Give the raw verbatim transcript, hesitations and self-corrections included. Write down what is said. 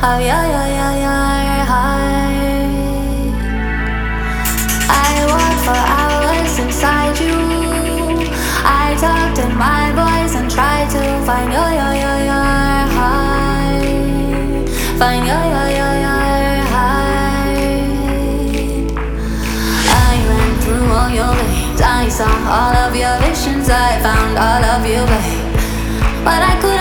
of your, your, your, your heart. I walked for hours inside you. I talked in my voice and tried to find your, your, your, your heart. Find your, your, your, your heart. I ran through all your veins. I saw all of your visions. I found all of you, babe, but I couldn't.